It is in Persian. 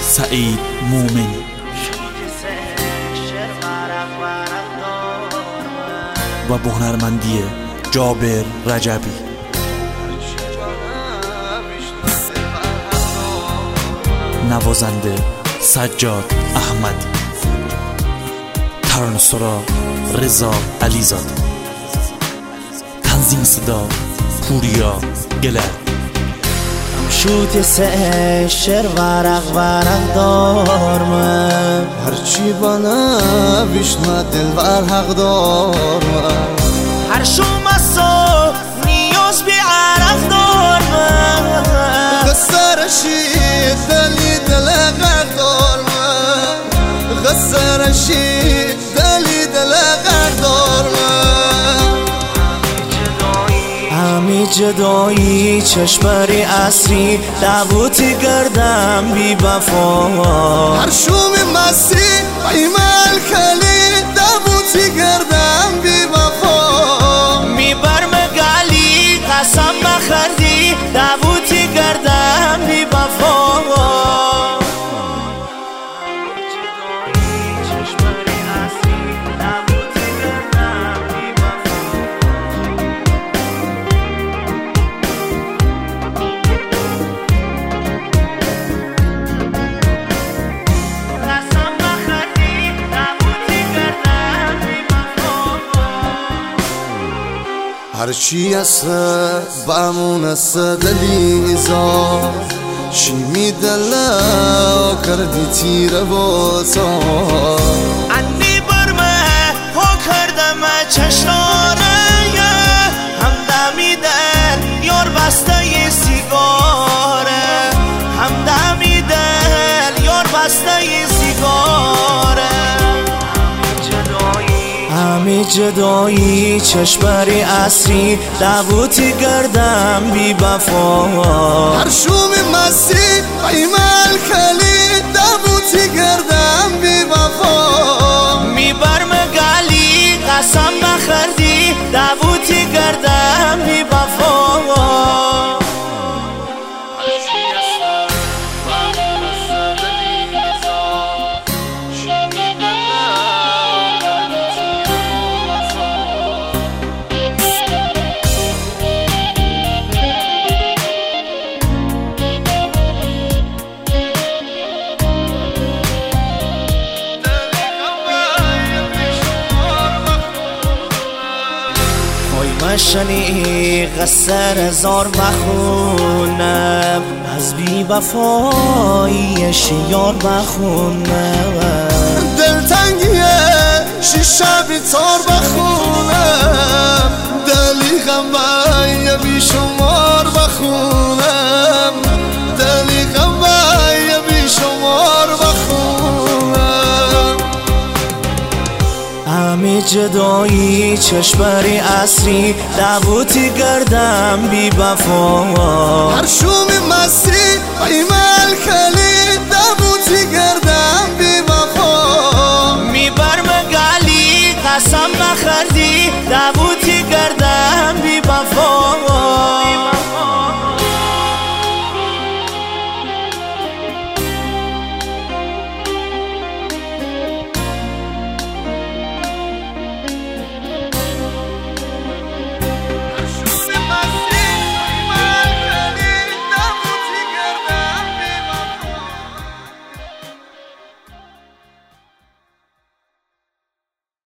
سعید مومنی. و با هنرمندی جابر رجبی. نوازنده سجاد احمدی. ترانه‌سرا رضا علیزاده. تنظیم صدا پوریا گلر. شوت سه شعر ورق دارم، هرچی بنا بیشتر دل بر حق دارم. هر شوم از نیاز بی عرق دارم. خسرشی دلی دل غرق دارم. خسرشی دلی دل غرق دارم. همی جدایی چشمری اصری دعوتی گردم بی وفا. هر شوم مستی ایمال کلی دعوتی گردم بی وفا. میبر مگالی قسم مخردی دعوتی گردم بی وفا. هرچی است بامون است دلیزا. چی می دلا کردی تیر بوتا. انی برمه ها کردم چشاره. همدمی دل یار بسته ی سیگاره. همدمی دل یار بسته ی سیگاره. همی جدایی چشمری اصری دعوتی گردم بی وفا. هر شوم مستی ایمال کلی دعوتی گردم بی وفا. میبر مگالی قسم نخردی دعوتی گردم بی وفا. مشنی قصر هزار بخونم. از بی وفایی شیار بخونم. دلتنگیه شیشه بیتار بخونم. دلی غمبای بی شمار بخونم. دلی غمبای بی شمار بخونم. همی جدایی چشمری اصری دعوتی گردم بی وفا. هر شوم مستی